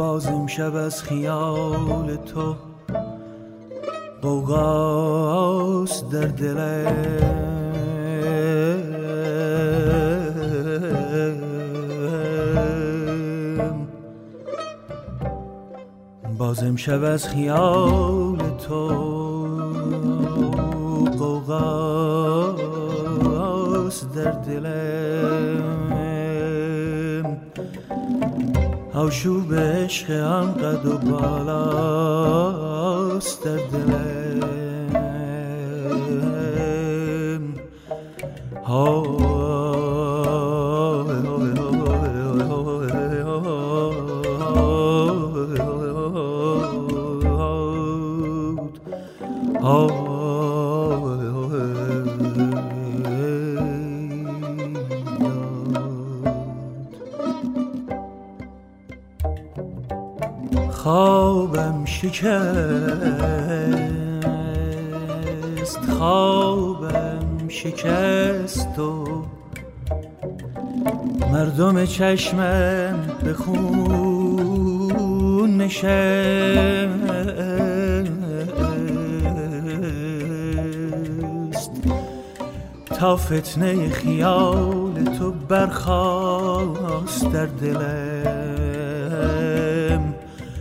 باز امشب از خیال تو غوغاست در دلم، باز امشب از خیال تو غوغاست در دلم، آشوب عشق هم قد و بالاست در دلم. خوابم شکست، خوابم شکست و مردم چشمم به خون نشست، تا فتنه خیال تو برخاست در دلم.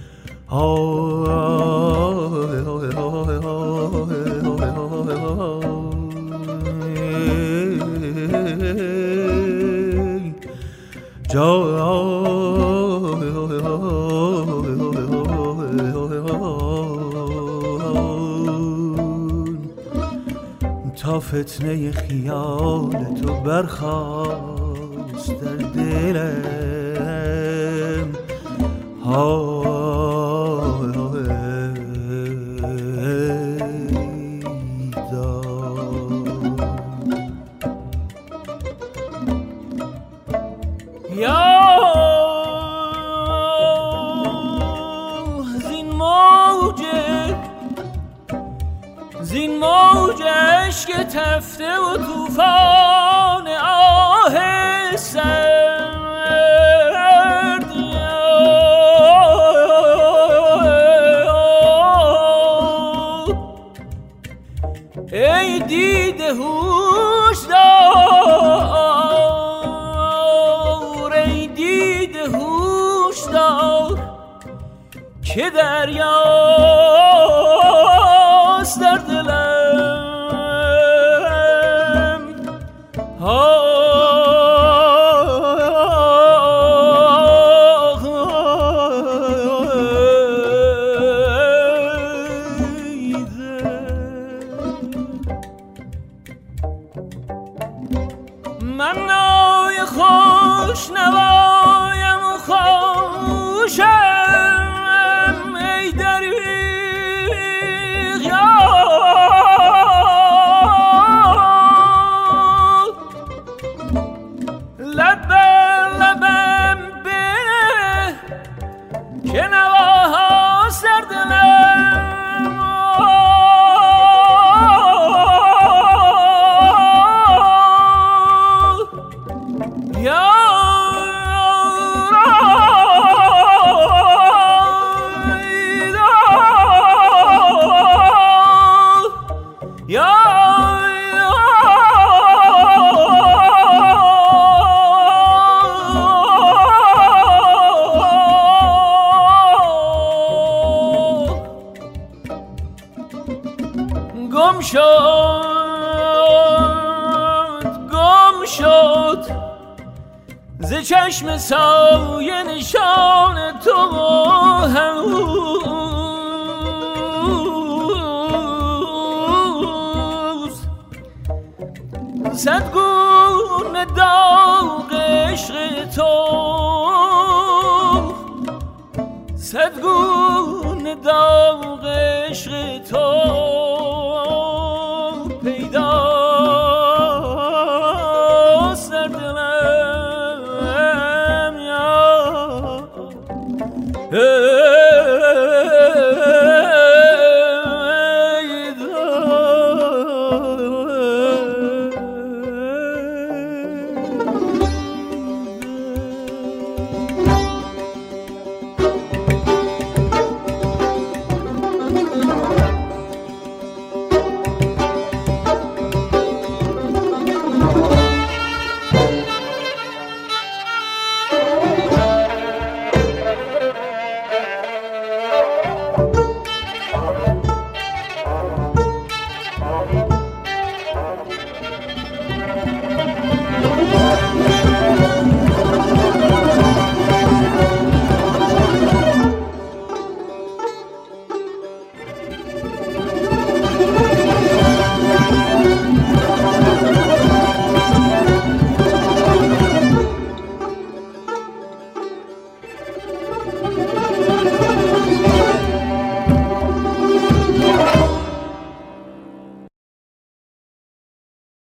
تا فتنه خیال تو برخاست در دلم. زین موج عشق تفته و طوفان آه سرد، ای دیده هوشدار، ای دیده هوشدار که دریاست در دلم. من نای خوش نوایم و خوشم، ای دریغ یار، لب بر لبم بنه که نواها سر دلم. گم شد ز چشم سایه نشان تو هنوز، صد گونه داغ عشق تو، صد گونه داغ عشق تو پیداست در دلم.